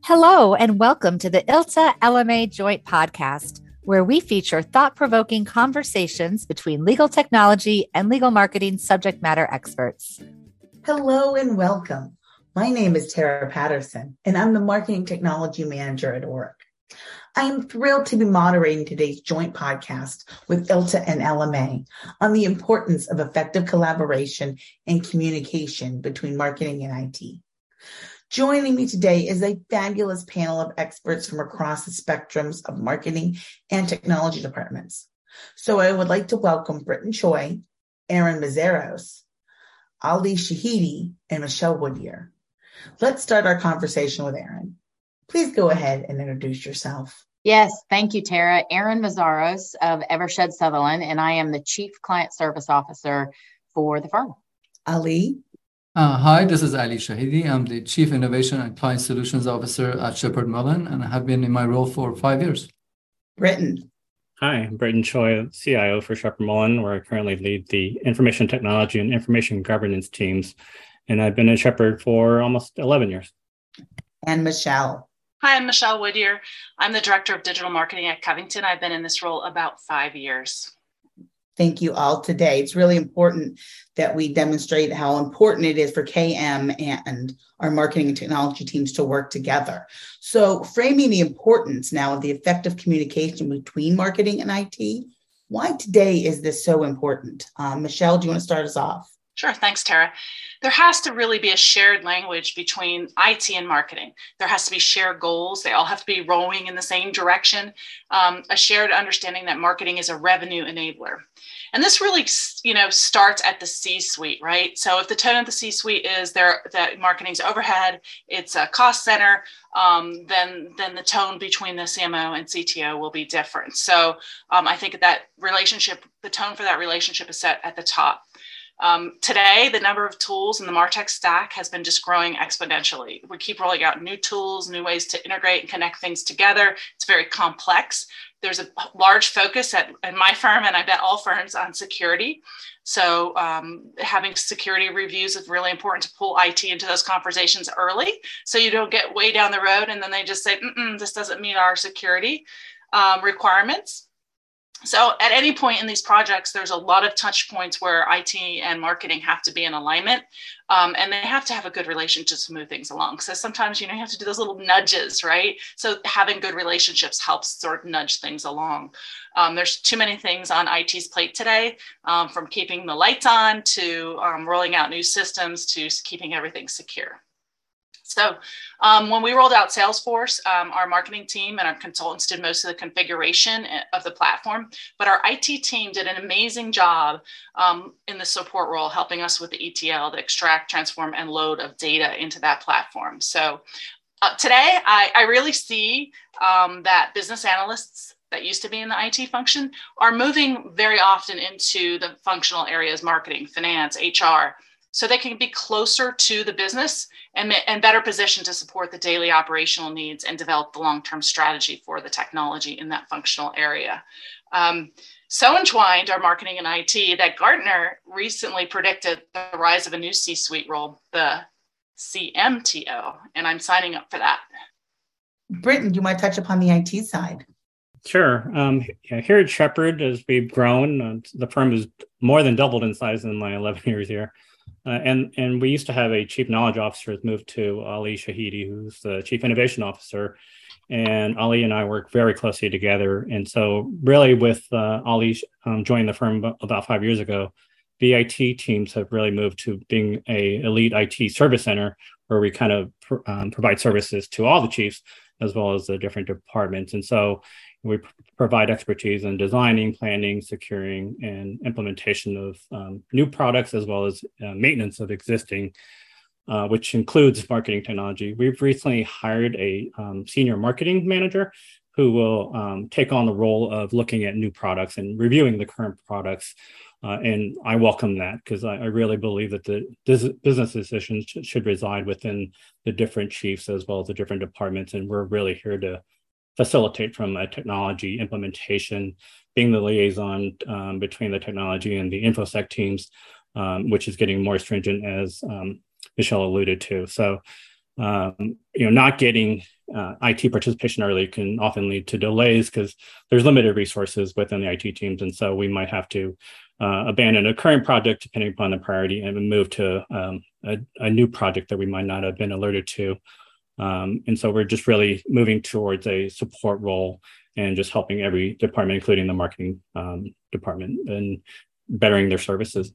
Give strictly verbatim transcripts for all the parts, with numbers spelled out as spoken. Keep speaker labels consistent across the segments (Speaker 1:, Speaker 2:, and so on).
Speaker 1: Hello, and welcome to the I L T A L M A Joint Podcast, where we feature thought-provoking conversations between legal technology and legal marketing subject matter experts.
Speaker 2: Hello and welcome. My name is Tara Patterson, and I'm the Marketing Technology Manager at Orrick. I am thrilled to be moderating today's joint podcast with I L T A and L M A on the importance of effective collaboration and communication between marketing and I T. Joining me today is a fabulous panel of experts from across the spectrums of marketing and technology departments. So I would like to welcome Britton Choi, Aaron Meszaros, Ali Shahidi, and Michelle Woodyear. Let's start our conversation with Aaron. Please go ahead and introduce yourself.
Speaker 3: Yes, thank you, Tara. Aaron Meszaros of Evershed Sutherland, and I am the Chief Client Service Officer for the firm.
Speaker 2: Ali?
Speaker 4: Uh, hi, this is Ali Shahidi. I'm the Chief Innovation and Client Solutions Officer at Sheppard Mullin, and I have been in my role for five years.
Speaker 2: Britton?
Speaker 5: Hi, I'm Britton Choi, C I O for Sheppard Mullin, where I currently lead the Information Technology and Information Governance teams, and I've been at Sheppard for almost eleven years.
Speaker 2: And Michelle?
Speaker 6: Hi, I'm Michelle Woodyear. I'm the Director of Digital Marketing at Covington. I've been in this role about five years.
Speaker 2: Thank you all today. It's really important that we demonstrate how important it is for K M and our marketing and technology teams to work together. So framing the importance now of the effective communication between marketing and I T, why today is this so important? Um, Michelle, do you want to start us off?
Speaker 6: Sure. Thanks, Tara. There has to really be a shared language between I T and marketing. There has to be shared goals. They all have to be rowing in the same direction. Um, a shared understanding that marketing is a revenue enabler. And this really, you know, starts at the C-suite, right? So if the tone of the C-suite is there, that marketing's overhead, it's a cost center, um, then, then the tone between the C M O and C T O will be different. So um, I think that relationship, the tone for that relationship is set at the top. Um, today, the number of tools in the MarTech stack has been just growing exponentially. We keep rolling out new tools, new ways to integrate and connect things together. It's very complex. There's a large focus at in my firm, and I bet all firms, on security. So um, having security reviews is really important to pull I T into those conversations early, so you don't get way down the road and then they just say, Mm-mm, this doesn't meet our security um, requirements. So at any point in these projects, there's a lot of touch points where I T and marketing have to be in alignment, um, and they have to have a good relationship to move things along. So sometimes, you know, you have to do those little nudges, right? So having good relationships helps sort of nudge things along. Um, there's too many things on I T's plate today, um, from keeping the lights on to um, rolling out new systems to keeping everything secure. So um, when we rolled out Salesforce, um, our marketing team and our consultants did most of the configuration of the platform, but our I T team did an amazing job um, in the support role, helping us with the E T L, the extract, transform, and load of data into that platform. So uh, today, I, I really see um, that business analysts that used to be in the I T function are moving very often into the functional areas, marketing, finance, H R, so they can be closer to the business and, and better positioned to support the daily operational needs and develop the long-term strategy for the technology in that functional area. Um, so entwined are marketing and I T that Gartner recently predicted the rise of a new C-suite role, the C M T O, and I'm signing up for that.
Speaker 2: Britton, do you want to touch upon the I T side?
Speaker 5: Sure. Um, yeah, here at Sheppard, as we've grown, uh, the firm has more than doubled in size in my eleven years here. Uh, and, and we used to have a chief knowledge officer who's moved to Ali Shahidi, who's the chief innovation officer. And Ali and I work very closely together. And so really with uh, Ali um, joining the firm about five years ago, the I T teams have really moved to being a elite I T service center where we kind of pr- um, provide services to all the chiefs as well as the different departments. And so we p- provide expertise in designing, planning, securing, and implementation of um, new products, as well as uh, maintenance of existing, uh, which includes marketing technology. We've recently hired a um, senior marketing manager who will um, take on the role of looking at new products and reviewing the current products. Uh, and I welcome that because I, I really believe that the business decisions sh- should reside within the different chiefs as well as the different departments. And we're really here to facilitate from a technology implementation, being the liaison um, between the technology and the InfoSec teams, um, which is getting more stringent, as um, Michelle alluded to. So um, you know, not getting uh, I T participation early can often lead to delays because there's limited resources within the I T teams. And so we might have to uh, abandon a current project depending upon the priority and move to um, a, a new project that we might not have been alerted to. Um, and so we're just really moving towards a support role and just helping every department, including the marketing um, department, and bettering their services.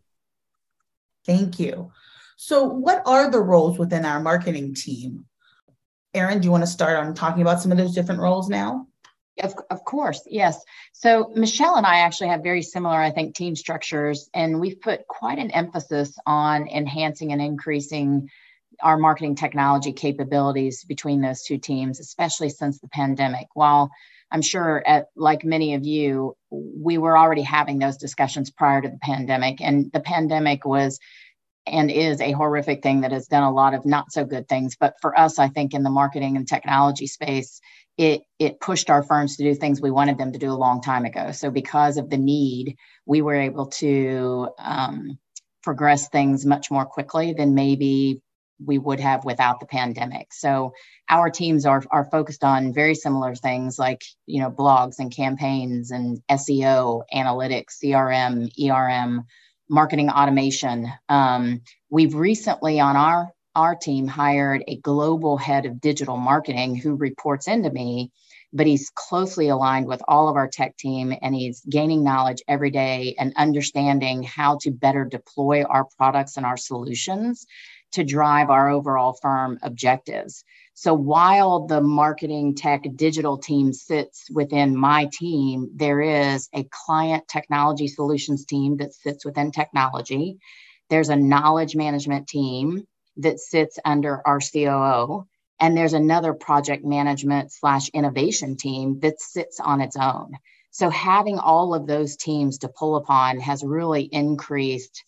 Speaker 2: Thank you. So what are the roles within our marketing team? Erin, do you want to start on talking about some of those different roles now?
Speaker 3: Of, of course, yes. So Michelle and I actually have very similar, I think, team structures, and we've put quite an emphasis on enhancing and increasing our marketing technology capabilities between those two teams, especially since the pandemic. While I'm sure, at, like many of you, we were already having those discussions prior to the pandemic, and the pandemic was and is a horrific thing that has done a lot of not so good things. But for us, I think in the marketing and technology space, it it pushed our firms to do things we wanted them to do a long time ago. So because of the need, we were able to um, progress things much more quickly than maybe we would have without the pandemic. So our teams are are focused on very similar things like, you know, blogs and campaigns and S E O, analytics, C R M, E R M, marketing automation. Um, we've recently on our, our team hired a global head of digital marketing who reports into me, but he's closely aligned with all of our tech team, and he's gaining knowledge every day and understanding how to better deploy our products and our solutions to drive our overall firm objectives. So while the marketing tech digital team sits within my team, there is a client technology solutions team that sits within technology. There's a knowledge management team that sits under our C O O. And there's another project management slash innovation team that sits on its own. So having all of those teams to pull upon has really increased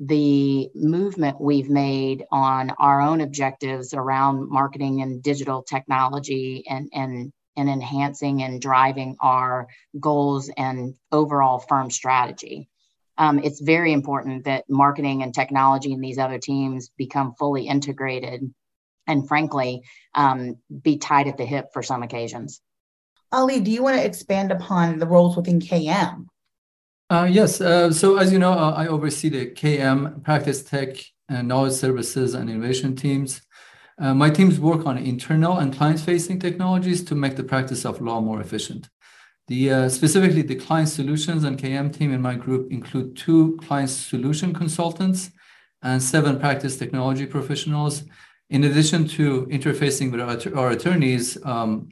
Speaker 3: the movement we've made on our own objectives around marketing and digital technology, and, and, and enhancing and driving our goals and overall firm strategy. Um, it's very important that marketing and technology and these other teams become fully integrated and, frankly, um, be tied at the hip for some occasions.
Speaker 2: Ali, do you want to expand upon the roles within K M?
Speaker 4: Uh, yes. Uh, so as you know, uh, I oversee the K M, Practice Tech, and Knowledge Services and Innovation teams. Uh, my teams work on internal and client-facing technologies to make the practice of law more efficient. The uh, specifically, the Client Solutions and K M team in my group include two client solution consultants and seven practice technology professionals. In addition to interfacing with our, our attorneys, um,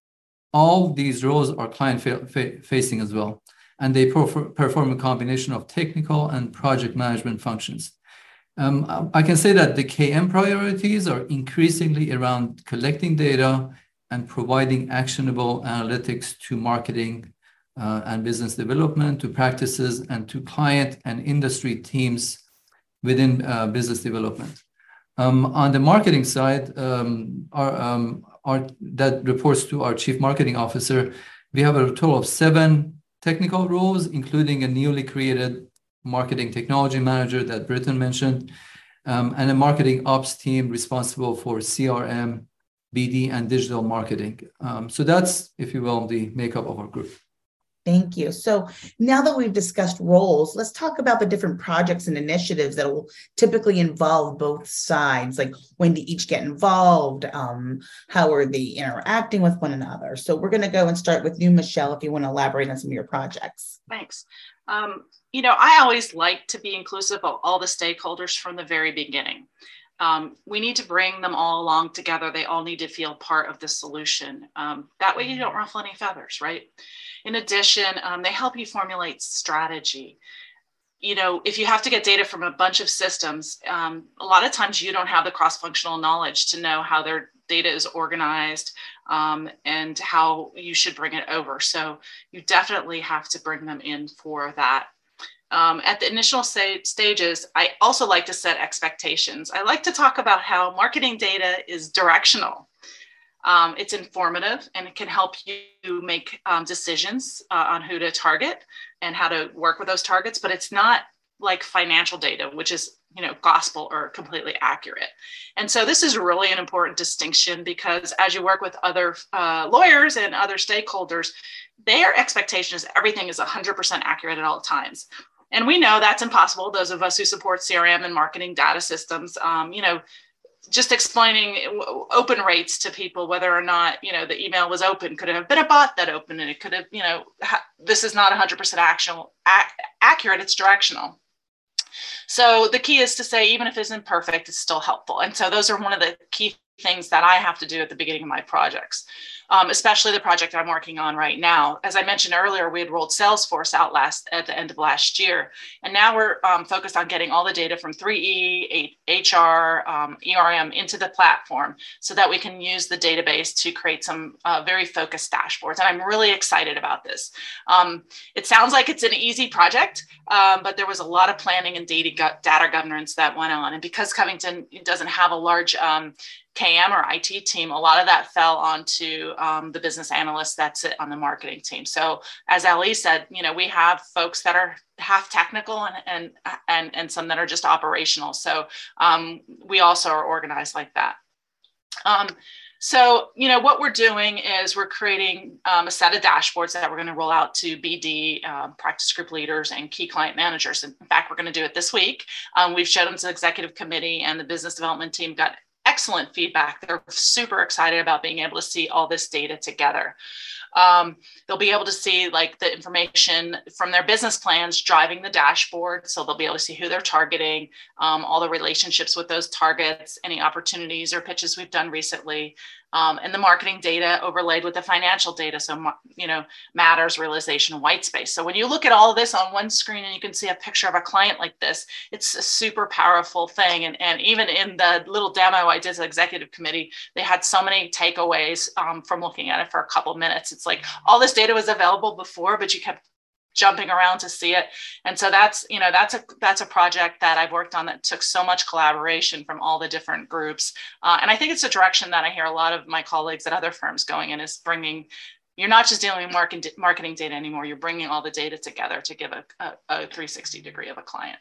Speaker 4: all these roles are client-facing as well, and they perform a combination of technical and project management functions. Um, I can say that the K M priorities are increasingly around collecting data and providing actionable analytics to marketing uh, and business development, to practices, and to client and industry teams within uh, business development. Um, on the marketing side, um, our, um, our, that reports to our Chief Marketing Officer, we have a total of seven technical roles, including a newly created marketing technology manager that Britton mentioned, um, and a marketing ops team responsible for C R M, B D, and digital marketing. Um, so that's, if you will, the makeup of our group.
Speaker 2: Thank you. So now that we've discussed roles, let's talk about the different projects and initiatives that will typically involve both sides. Like, when do each get involved? Um, how are they interacting with one another? So we're going to go and start with you, Michelle, if you want to elaborate on some of your projects.
Speaker 6: Thanks. Um, you know, I always like to be inclusive of all the stakeholders from the very beginning. Um, we need to bring them all along together. They all need to feel part of the solution. Um, that way you don't ruffle any feathers, right? In addition, um, they help you formulate strategy. You know, if you have to get data from a bunch of systems, um, a lot of times you don't have the cross-functional knowledge to know how their data is organized um, and how you should bring it over. So you definitely have to bring them in for that. Um, at the initial st- stages, I also like to set expectations. I like to talk about how marketing data is directional. Um, it's informative, and it can help you make um, decisions uh, on who to target and how to work with those targets, but it's not like financial data, which is you know, gospel or completely accurate. And so this is really an important distinction, because as you work with other uh, lawyers and other stakeholders, their expectation is everything is one hundred percent accurate at all times. And we know that's impossible. Those of us who support C R M and marketing data systems, um, you know, just explaining open rates to people, whether or not, you know, the email was open, could have been a bot that opened, and it could have, you know, ha- this is not one hundred percent actual, ac- accurate, it's directional. So the key is to say, even if it isn't perfect, it's still helpful. And so those are one of the key things that I have to do at the beginning of my projects, um, especially the project I'm working on right now. As I mentioned earlier, we had rolled Salesforce out last at the end of last year. And now we're um, focused on getting all the data from three E, H R, um, E R M into the platform so that we can use the database to create some uh, very focused dashboards. And I'm really excited about this. Um, it sounds like it's an easy project, um, but there was a lot of planning and data, data governance that went on. And because Covington doesn't have a large um, K M or I T team, a lot of that fell onto um, the business analysts that sit on the marketing team. So as Ali said, you know, we have folks that are half technical and and and, and some that are just operational. So um, we also are organized like that. Um, so, you know, what we're doing is we're creating um, a set of dashboards that we're going to roll out to B D, um, practice group leaders, and key client managers. In fact, we're going to do it this week. Um, we've shown them to the executive committee, and the business development team got excellent feedback. They're super excited about being able to see all this data together. Um, they'll be able to see like the information from their business plans driving the dashboard. So they'll be able to see who they're targeting, um, all the relationships with those targets, any opportunities or pitches we've done recently, um, and the marketing data overlaid with the financial data. So, you know, matters, realization, white space. So when you look at all of this on one screen and you can see a picture of a client like this, it's a super powerful thing. And, and even in the little demo I did to the executive committee, they had so many takeaways um, from looking at it for a couple minutes. It's like all this data was available before, but you kept jumping around to see it. And so that's, you know, that's a, that's a project that I've worked on that took so much collaboration from all the different groups. Uh, and I think it's a direction that I hear a lot of my colleagues at other firms going in, is bringing, you're not just dealing with market, marketing data anymore, you're bringing all the data together to give a, a, a three sixty degree of a client.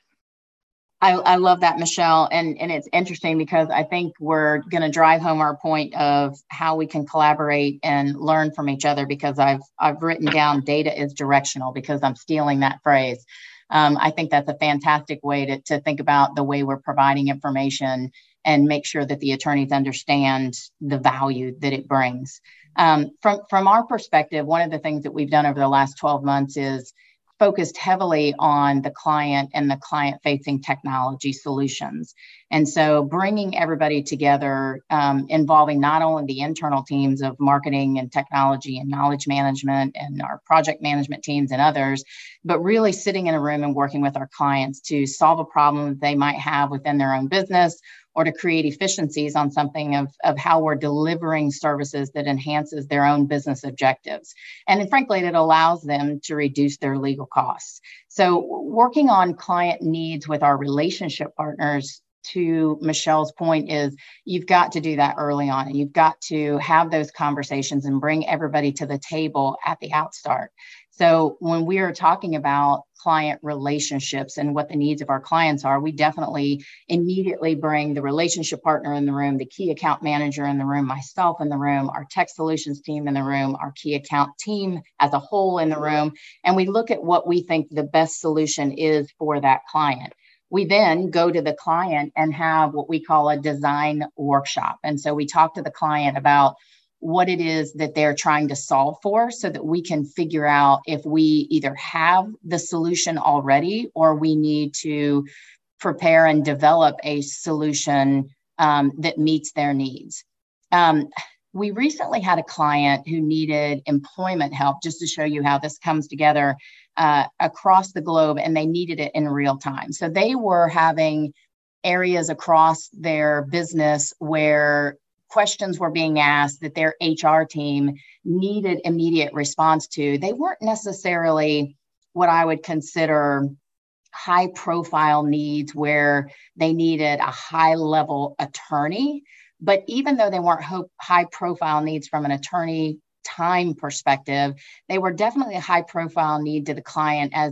Speaker 3: I, I love that, Michelle. And, and it's interesting because I think we're going to drive home our point of how we can collaborate and learn from each other, because I've, I've written down data is directional, because I'm stealing that phrase. Um, I think that's a fantastic way to, to think about the way we're providing information and make sure that the attorneys understand the value that it brings. Um, from, from our perspective, one of the things that we've done over the last twelve months is focused heavily on the client and the client-facing technology solutions. And so bringing everybody together, um, involving not only the internal teams of marketing and technology and knowledge management and our project management teams and others, but really sitting in a room and working with our clients to solve a problem that they might have within their own business, or to create efficiencies on something of, of how we're delivering services that enhances their own business objectives. And then, frankly, it allows them to reduce their legal costs. So working on client needs with our relationship partners, to Michelle's point, is you've got to do that early on, and you've got to have those conversations and bring everybody to the table at the outstart. So when we are talking about client relationships and what the needs of our clients are, we definitely immediately bring the relationship partner in the room, the key account manager in the room, myself in the room, our tech solutions team in the room, our key account team as a whole in the room, and we look at what we think the best solution is for that client. We then go to the client and have what we call a design workshop. And so we talk to the client about what it is that they're trying to solve for, so that we can figure out if we either have the solution already or we need to prepare and develop a solution um, that meets their needs. Um, we recently had a client who needed employment help, just to show you how this comes together uh, across the globe, and they needed it in real time. So they were having areas across their business where questions were being asked that their H R team needed immediate response to. They weren't necessarily what I would consider high profile needs where they needed a high level attorney. But even though they weren't ho- high profile needs from an attorney time perspective, they were definitely a high profile need to the client as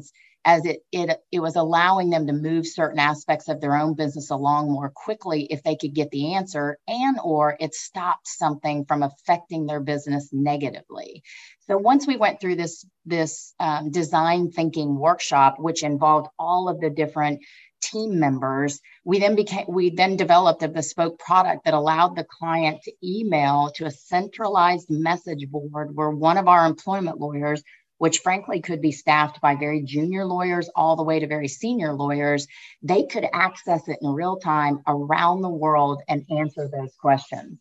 Speaker 3: as it, it, it was allowing them to move certain aspects of their own business along more quickly if they could get the answer, and or it stopped something from affecting their business negatively. So once we went through this, this um, design thinking workshop, which involved all of the different team members, we then became we then developed a bespoke product that allowed the client to email to a centralized message board where one of our employment lawyers, which frankly could be staffed by very junior lawyers all the way to very senior lawyers, they could access it in real time around the world and answer those questions.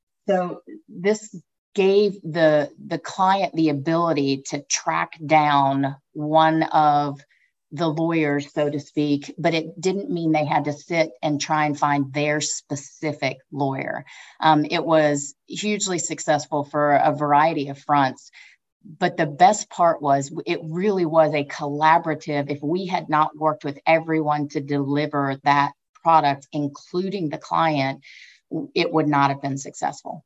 Speaker 3: So this gave the the client the ability to track down one of the lawyers, so to speak, but it didn't mean they had to sit and try and find their specific lawyer. Um, it was hugely successful for a variety of fronts. But the best part was it really was a collaborative. If we had not worked with everyone to deliver that product, including the client, it would not have been successful.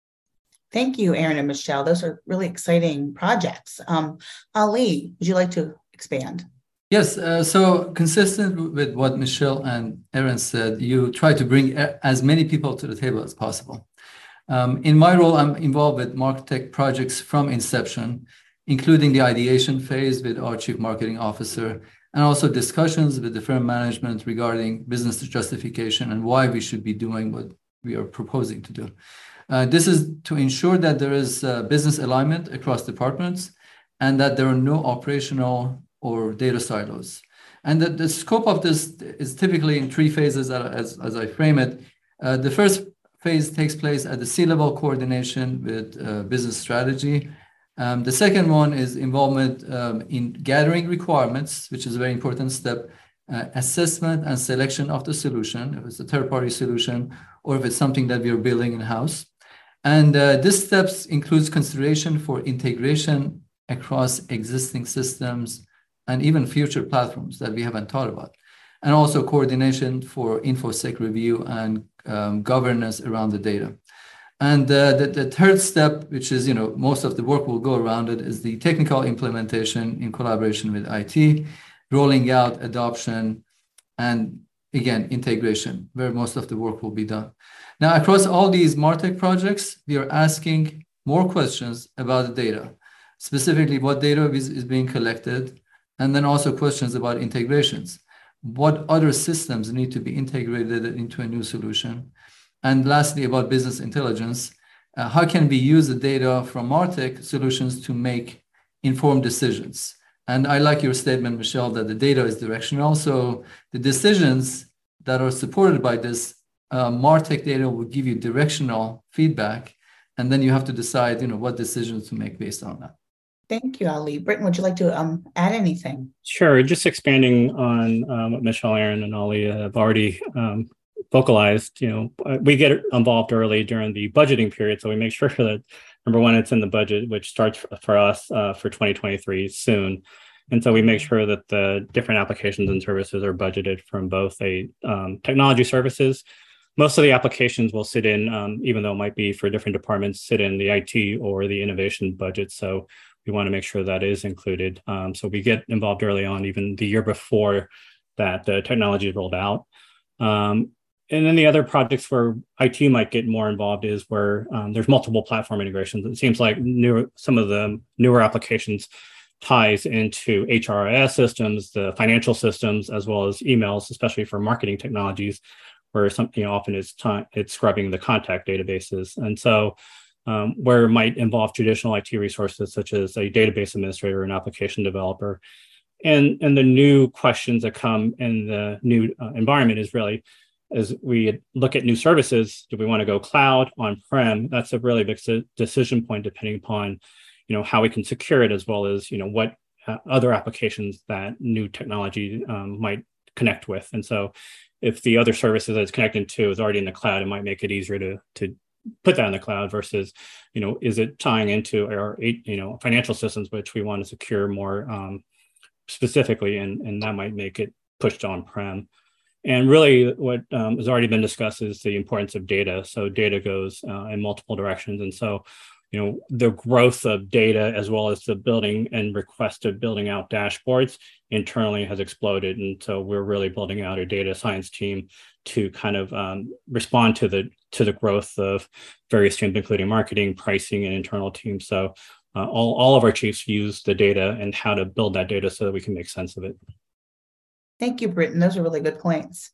Speaker 2: Thank you, Erin and Michelle. Those are really exciting projects. Um, Ali, would you like to expand?
Speaker 4: Yes, uh, so consistent with what Michelle and Erin said, you try to bring as many people to the table as possible. Um, in my role, I'm involved with MarTech projects from inception, including the ideation phase with our Chief Marketing Officer, and also discussions with the firm management regarding business justification and why we should be doing what we are proposing to do. Uh, this is to ensure that there is uh, business alignment across departments and that there are no operational or data silos. And the, the scope of this is typically in three phases as, as I frame it. Uh, the first phase takes place at the C-level coordination with uh, business strategy. Um, the second one is involvement um, in gathering requirements, which is a very important step, uh, assessment and selection of the solution, if it's a third-party solution, or if it's something that we are building in-house. And uh, this steps includes consideration for integration across existing systems and even future platforms that we haven't thought about. And also coordination for InfoSec review and um, governance around the data. And uh, the, the third step, which is, you know, most of the work will go around it, is the technical implementation in collaboration with I T, rolling out adoption, and again, integration, where most of the work will be done. Now, across all these MarTech projects, we are asking more questions about the data, specifically what data is, is being collected, and then also questions about integrations. What other systems need to be integrated into a new solution? And lastly, about business intelligence, uh, how can we use the data from MarTech solutions to make informed decisions? And I like your statement, Michelle, that the data is directional. So the decisions that are supported by this uh, MarTech data will give you directional feedback, and then you have to decide, you know, what decisions to make based on that.
Speaker 2: Thank you, Ali. Britton, would you like to um, add anything?
Speaker 5: Sure. Just expanding on um, what Michelle, Erin, and Ali have already um, vocalized. You know, we get involved early during the budgeting period, so we make sure that, number one, it's in the budget, which starts for us uh, for twenty twenty-three soon. And so we make sure that the different applications and services are budgeted from both a um, technology services. Most of the applications will sit in, um, even though it might be for different departments, sit in the I T or the innovation budget. So we want to make sure that is included. Um, so we get involved early on, even the year before that the technology is rolled out. Um, and then the other projects where I T might get more involved is where um, there's multiple platform integrations. It seems like new, some of the newer applications ties into H R I S systems, the financial systems, as well as emails, especially for marketing technologies, where something, you know, often it's time it's scrubbing the contact databases. And so um, where it might involve traditional I T resources, such as a database administrator, an application developer. And, and the new questions that come in the new uh, environment is really, as we look at new services, do we want to go cloud, on-prem? That's a really big decision point, depending upon, you know, how we can secure it, as well as, you know, what uh, other applications that new technology um, might connect with. And so if the other services that it's connected to is already in the cloud, it might make it easier to, to put that in the cloud versus, you know, is it tying into our, you know, financial systems, which we want to secure more um, specifically, and, and that might make it pushed on-prem. And really what um, has already been discussed is the importance of data. So data goes uh, in multiple directions. And so you know, the growth of data as well as the building and request of building out dashboards internally has exploded. And so we're really building out a data science team to kind of um, respond to the to the growth of various teams, including marketing, pricing, and internal teams. So uh, all, all of our chiefs use the data and how to build that data so that we can make sense of it.
Speaker 2: Thank you, Britton. Those are really good points.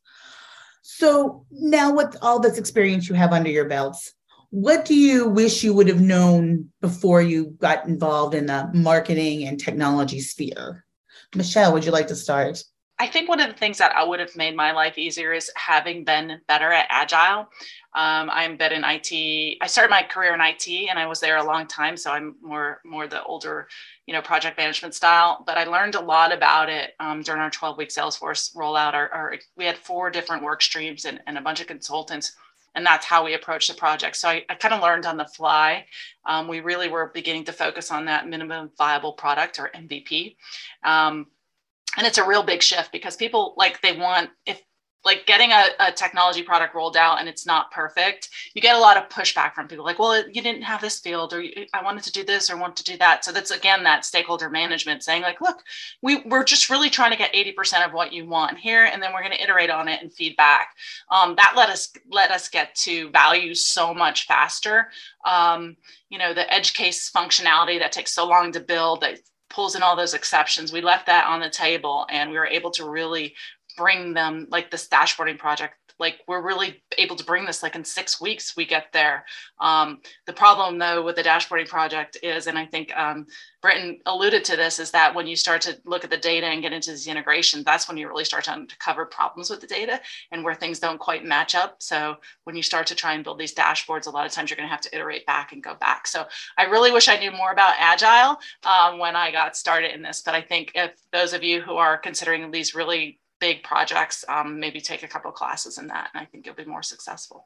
Speaker 2: So now with all this experience you have under your belts, what do you wish you would have known before you got involved in the marketing and technology sphere? Michelle, would you like to start?
Speaker 6: I think one of the things that I would have made my life easier is having been better at Agile. Um, I'm been in I T. I started my career in I T and I was there a long time. So I'm more, more the older, you know, project management style, but I learned a lot about it um, during our twelve week Salesforce rollout. Our, our, we had four different work streams and, and a bunch of consultants. And that's how we approach the project. So I, I kind of learned on the fly. Um, we really were beginning to focus on that minimum viable product or M V P. Um, and it's a real big shift because people like they want, if like getting a, a technology product rolled out and it's not perfect, you get a lot of pushback from people like, well, you didn't have this field, or I wanted to do this or want to do that. So that's, again, that stakeholder management saying like, look, we, we're just really trying to get eighty percent of what you want here. And then we're going to iterate on it and feedback. Um, that let us, let us get to value so much faster. Um, you know, the edge case functionality that takes so long to build, that pulls in all those exceptions. We left that on the table and we were able to really bring them, like this dashboarding project, like we're really able to bring this like in six weeks we get there. Um, the problem though with the dashboarding project is, and I think um, Britton alluded to this, is that when you start to look at the data and get into these integrations, that's when you really start to uncover problems with the data and where things don't quite match up. So when you start to try and build these dashboards, a lot of times you're going to have to iterate back and go back. So I really wish I knew more about Agile um, when I got started in this, but I think if those of you who are considering these really big projects, um, maybe take a couple of classes in that, and I think you'll be more successful.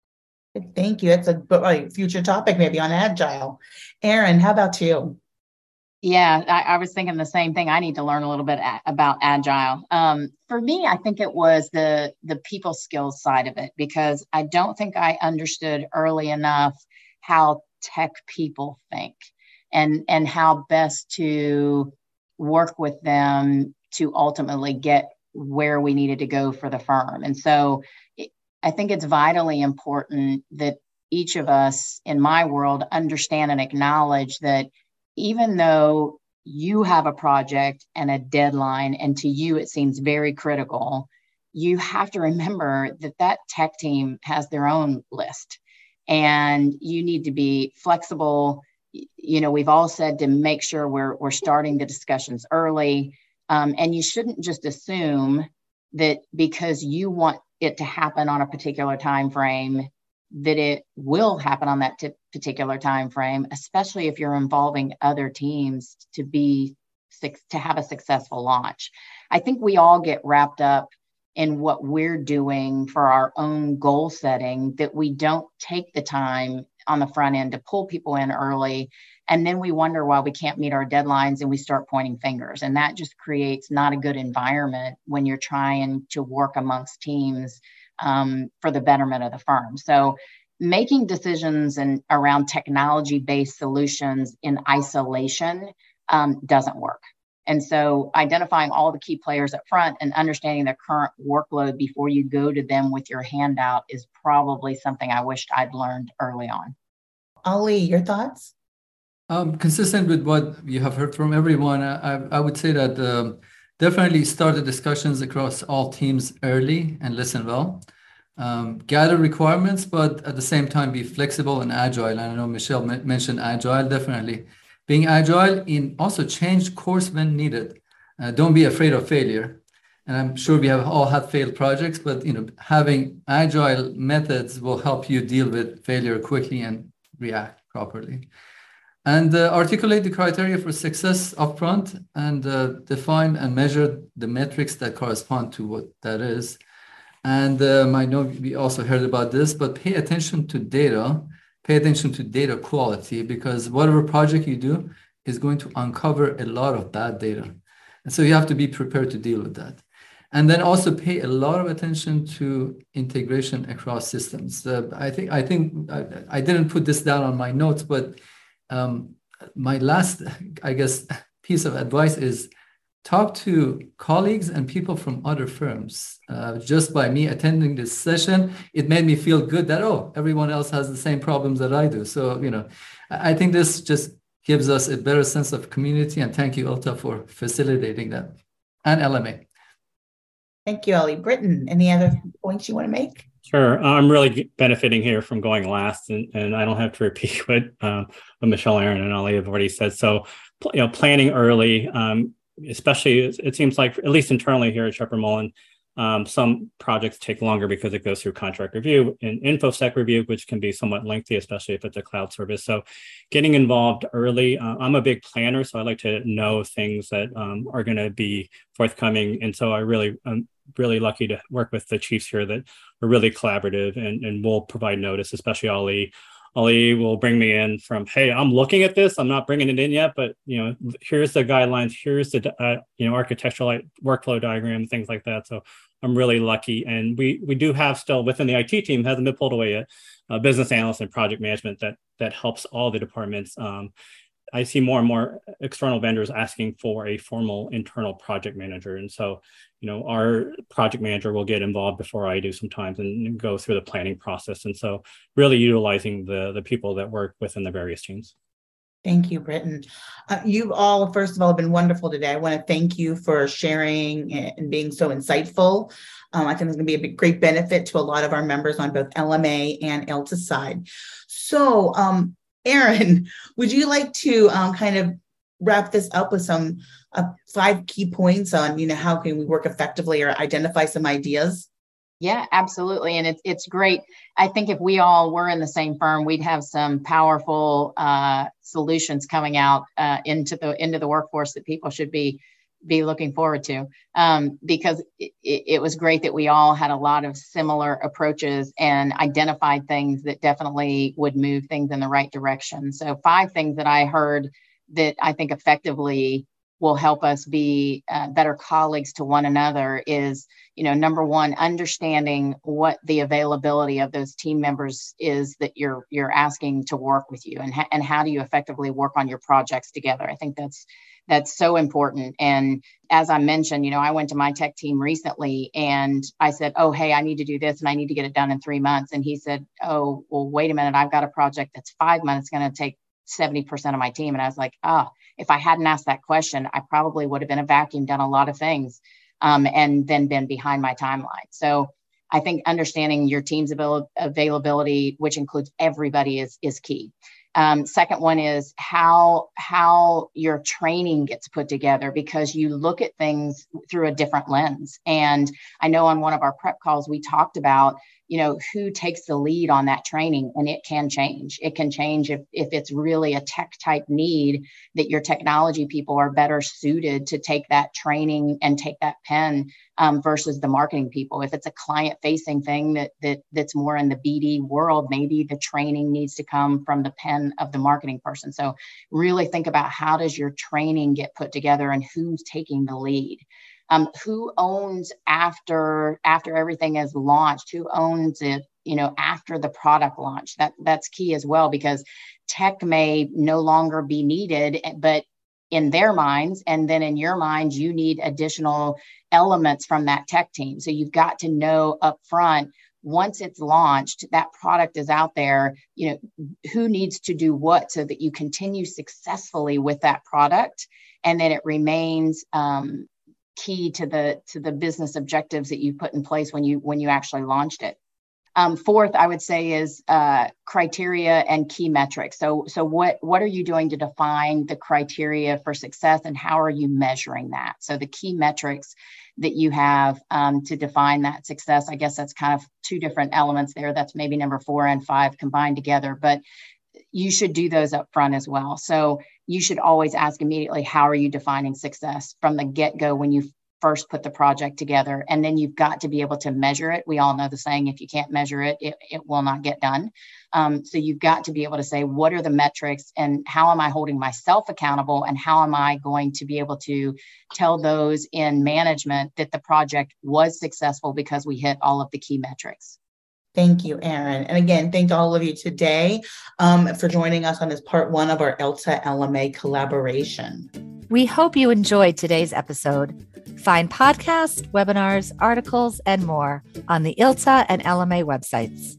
Speaker 2: Thank you. That's a like, future topic maybe on Agile. Erin, how about you?
Speaker 3: Yeah, I, I was thinking the same thing. I need to learn a little bit a, about Agile. Um, for me, I think it was the the people skills side of it, because I don't think I understood early enough how tech people think and and how best to work with them to ultimately get where we needed to go for the firm. And so it, I think it's vitally important that each of us in my world understand and acknowledge that even though you have a project and a deadline, and to you it seems very critical, you have to remember that that tech team has their own list, and you need to be flexible. You know, we've all said to make sure we're we're starting the discussions early. Um, and you shouldn't just assume that because you want it to happen on a particular time frame, that it will happen on that t- particular time frame, especially if you're involving other teams to be to have a successful launch. I think we all get wrapped up in what we're doing for our own goal setting, that we don't take the time on the front end to pull people in early. And then we wonder why we can't meet our deadlines and we start pointing fingers. And that just creates not a good environment when you're trying to work amongst teams um, for the betterment of the firm. So making decisions and around technology-based solutions in isolation um, doesn't work. And so identifying all the key players up front and understanding their current workload before you go to them with your handout is probably something I wished I'd learned early on.
Speaker 2: Ali, your thoughts?
Speaker 4: Um, consistent with what you have heard from everyone, I, I would say that um, definitely start the discussions across all teams early and listen well. Um, gather requirements, but at the same time be flexible and agile. And I know Michelle m- mentioned agile, definitely. Being agile in also change course when needed. Uh, don't be afraid of failure. And I'm sure we have all had failed projects, but you know, having agile methods will help you deal with failure quickly and react properly. And uh, articulate the criteria for success upfront, and uh, define and measure the metrics that correspond to what that is. And um, I know we also heard about this, but pay attention to data, pay attention to data quality, because whatever project you do is going to uncover a lot of bad data. And so you have to be prepared to deal with that. And then also pay a lot of attention to integration across systems. Uh, I think I think I, I didn't put this down on my notes, but Um, my last, I guess, piece of advice is talk to colleagues and people from other firms. Uh, just by me attending this session, it made me feel good that, oh, everyone else has the same problems that I do. So, you know, I think this just gives us a better sense of community. And thank you, ILTA, for facilitating that. And L M A.
Speaker 2: Thank you, Ellie. Britton, any other points you want to make?
Speaker 5: Sure. I'm really benefiting here from going last, and, and I don't have to repeat what, um, what Michelle, Aaron, and Ellie have already said. So, you know, planning early, um, especially it seems like, at least internally here at Sheppard Mullin, um, some projects take longer because it goes through contract review and InfoSec review, which can be somewhat lengthy, especially if it's a cloud service. So getting involved early, uh, I'm a big planner, so I like to know things that um, are going to be forthcoming. And so I really, I'm really lucky to work with the chiefs here that are really collaborative and, and will provide notice, especially Ali. Ali will bring me in from, hey, I'm looking at this. I'm not bringing it in yet, but you know, here's the guidelines. Here's the uh, you know architectural workflow diagram, things like that. So I'm really lucky, and we we do have still within the I T team, hasn't been pulled away yet, uh, business analysts and project management that that helps all the departments. Um, I see more and more external vendors asking for a formal internal project manager. And so, you know, our project manager will get involved before I do sometimes and go through the planning process. And so really utilizing the, the people that work within the various teams.
Speaker 2: Thank you, Britton. Uh, you all, first of all, have been wonderful today. I want to thank you for sharing and being so insightful. Um, I think it's going to be a big, great benefit to a lot of our members on both L M A and ILTA side. So, um, Aaron, would you like to um, kind of wrap this up with some uh, five key points on, you know, how can we work effectively or identify some ideas?
Speaker 3: Yeah, absolutely. And it's it's great. I think if we all were in the same firm, we'd have some powerful uh, solutions coming out uh, into the into the workforce that people should be be looking forward to. Um, because it, it was great that we all had a lot of similar approaches and identified things that definitely would move things in the right direction. So five things that I heard that I think effectively will help us be uh, better colleagues to one another is, you know, number one, understanding what the availability of those team members is that you're you're asking to work with you, and ha- and how do you effectively work on your projects together. I think that's that's so important. And as I mentioned, you know, I went to my tech team recently and I said, oh, hey, I need to do this and I need to get it done in three months. And he said, oh, well, wait a minute, I've got a project that's five months going to take seventy percent of my team. And I was like, ah, oh, if I hadn't asked that question, I probably would have been a vacuum, done a lot of things, um, and then been behind my timeline. So I think understanding your team's avail- availability, which includes everybody, is, is key. Um, second one is how, how your training gets put together, because you look at things through a different lens. And I know on one of our prep calls, we talked about, you know, who takes the lead on that training, and it can change. It can change if, if it's really a tech type need that your technology people are better suited to take that training and take that pen um, versus the marketing people. If it's a client facing thing that, that that's more in the B D world, maybe the training needs to come from the pen of the marketing person. So really think about how does your training get put together and who's taking the lead. Um, who owns after after everything is launched? Who owns it, you know, after the product launch? That that's key as well, because tech may no longer be needed, but in their minds, and then in your mind, you need additional elements from that tech team. So you've got to know up front, once it's launched, that product is out there, you know, who needs to do what so that you continue successfully with that product, and then it remains um, key to the to the business objectives that you put in place when you when you actually launched it. Um, fourth, I would say is uh, criteria and key metrics. So so what what are you doing to define the criteria for success, and how are you measuring that? So the key metrics that you have um, to define that success. I guess that's kind of two different elements there. That's maybe number four and five combined together, but you should do those up front as well. So you should always ask immediately, how are you defining success from the get-go when you first put the project together? And then you've got to be able to measure it. We all know the saying, if you can't measure it, it, it will not get done. Um, so you've got to be able to say, what are the metrics and how am I holding myself accountable? And how am I going to be able to tell those in management that the project was successful because we hit all of the key metrics?
Speaker 2: Thank you, Erin. And again, thank all of you today um, for joining us on this part one of our I L T A L M A collaboration.
Speaker 1: We hope you enjoyed today's episode. Find podcasts, webinars, articles, and more on the I L T A and L M A websites.